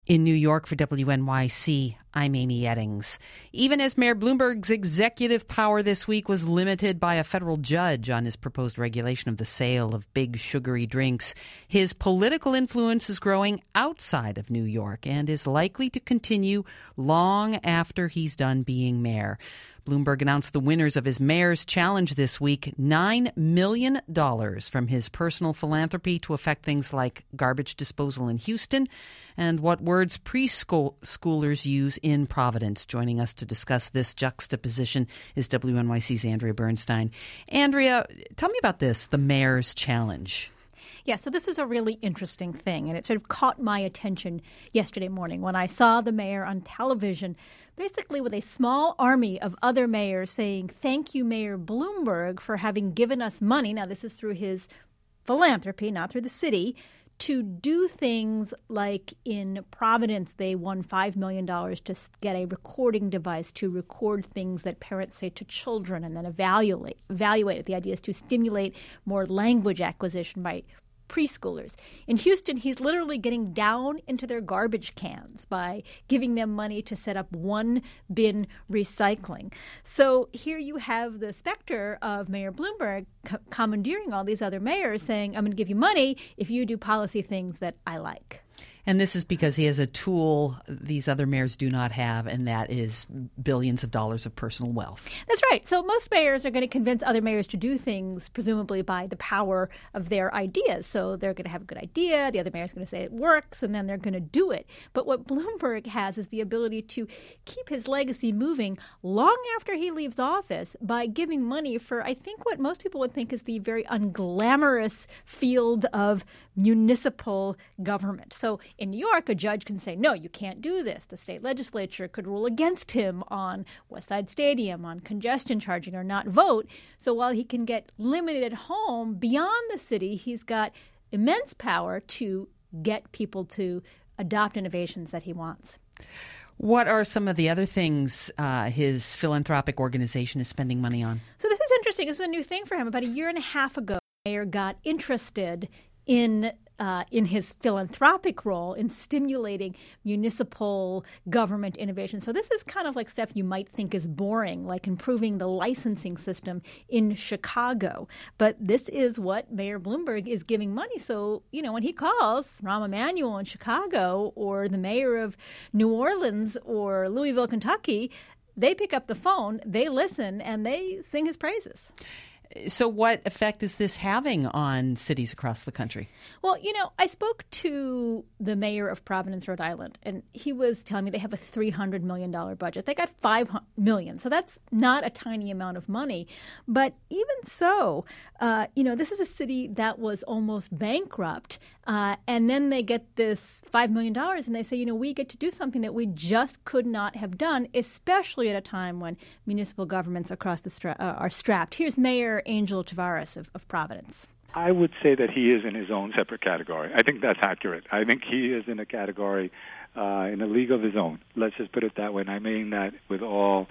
In New York for WNYC, I'm Amy Eddings. Even as Mayor Bloomberg's executive power this week was limited by a federal judge on his proposed regulation of the sale of big sugary drinks, his political influence is growing outside of New York and is likely to continue long after he's done being mayor. Bloomberg announced the winners of his mayor's challenge this week, $9 million from his personal philanthropy to affect things like garbage disposal in Houston and what words preschoolers use in Providence. Joining us to discuss this juxtaposition is WNYC's Andrea Bernstein. Andrea, tell me about this, the mayor's challenge. Yeah, so this is a really interesting thing, and it sort of caught my attention yesterday morning when I saw the mayor on television, basically with a small army of other mayors saying, "Thank you, Mayor Bloomberg, for having given us money." Now, this is through his philanthropy, not through the city, to do things like in Providence, they won $5 million to get a recording device to record things that parents say to children and then evaluate it. The idea is to stimulate more language acquisition by preschoolers. In Houston, he's literally getting down into their garbage cans by giving them money to set up one bin recycling. So here you have the specter of Mayor Bloomberg commandeering all these other mayors saying, "I'm going to give you money if you do policy things that I like." And this is because he has a tool these other mayors do not have, and that is billions of dollars of personal wealth. That's right. So most mayors are going to convince other mayors to do things, presumably by the power of their ideas. So they're going to have a good idea. The other mayor's going to say it works, and then they're going to do it. But what Bloomberg has is the ability to keep his legacy moving long after he leaves office by giving money for, I think, what most people would think is the very unglamorous field of municipal government. So in New York, a judge can say, no, you can't do this. The state legislature could rule against him on West Side Stadium, on congestion charging, or not vote. So while he can get limited at home, beyond the city, he's got immense power to get people to adopt innovations that he wants. What are some of the other things his philanthropic organization is spending money on? So this is interesting. This is a new thing for him. About a year and a half ago, the mayor got interested in his philanthropic role in stimulating municipal government innovation. So this is kind of like stuff you might think is boring, like improving the licensing system in Chicago. But this is what Mayor Bloomberg is giving money. So, when he calls Rahm Emanuel in Chicago or the mayor of New Orleans or Louisville, Kentucky, they pick up the phone, they listen, and they sing his praises. So what effect is this having on cities across the country? Well, I spoke to the mayor of Providence, Rhode Island, and he was telling me they have a $300 million budget. They got $5 million, so that's not a tiny amount of money. But even so, this is a city that was almost bankrupt, and then they get this $5 million, and they say, we get to do something that we just could not have done, especially at a time when municipal governments across are strapped. Here's Mayor Angel Tavares of Providence. I would say that he is in his own separate category. I think that's accurate. I think he is in a category, in a league of his own. Let's just put it that way. And I mean that with all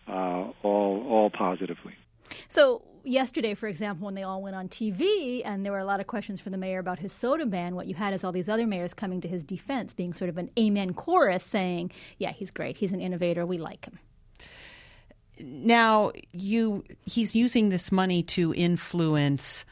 positively. So yesterday, for example, when they all went on TV and there were a lot of questions for the mayor about his soda ban, what you had is all these other mayors coming to his defense, being sort of an amen chorus saying, yeah, he's great. He's an innovator. We like him. Now, he's using this money to influence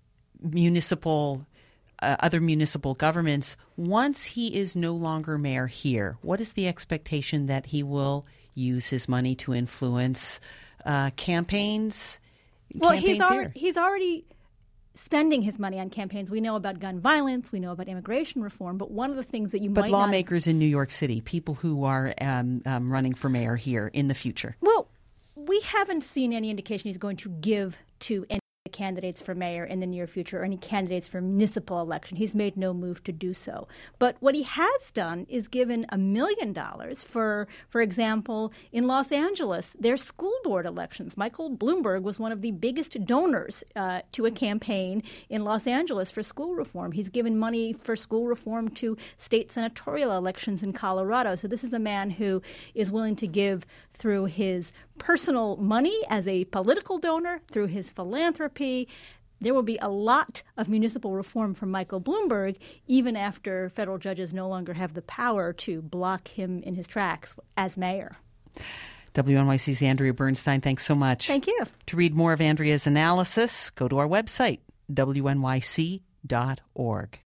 other municipal governments. Once he is no longer mayor here, what is the expectation that he will use his money to influence campaigns? Well, he's already spending his money on campaigns. We know about gun violence. We know about immigration reform. But one of the things that But lawmakers in New York City, people who are running for mayor here in the future. Well, we haven't seen any indication he's going to give to any candidates for mayor in the near future or any candidates for municipal election. He's made no move to do so. But what he has done is given $1 million for example, in Los Angeles, their school board elections. Michael Bloomberg was one of the biggest donors to a campaign in Los Angeles for school reform. He's given money for school reform to state senatorial elections in Colorado. So this is a man who is willing to give through his personal money as a political donor, through his philanthropy, there will be a lot of municipal reform from Michael Bloomberg, even after federal judges no longer have the power to block him in his tracks as mayor. WNYC's Andrea Bernstein, thanks so much. Thank you. To read more of Andrea's analysis, go to our website, wnyc.org.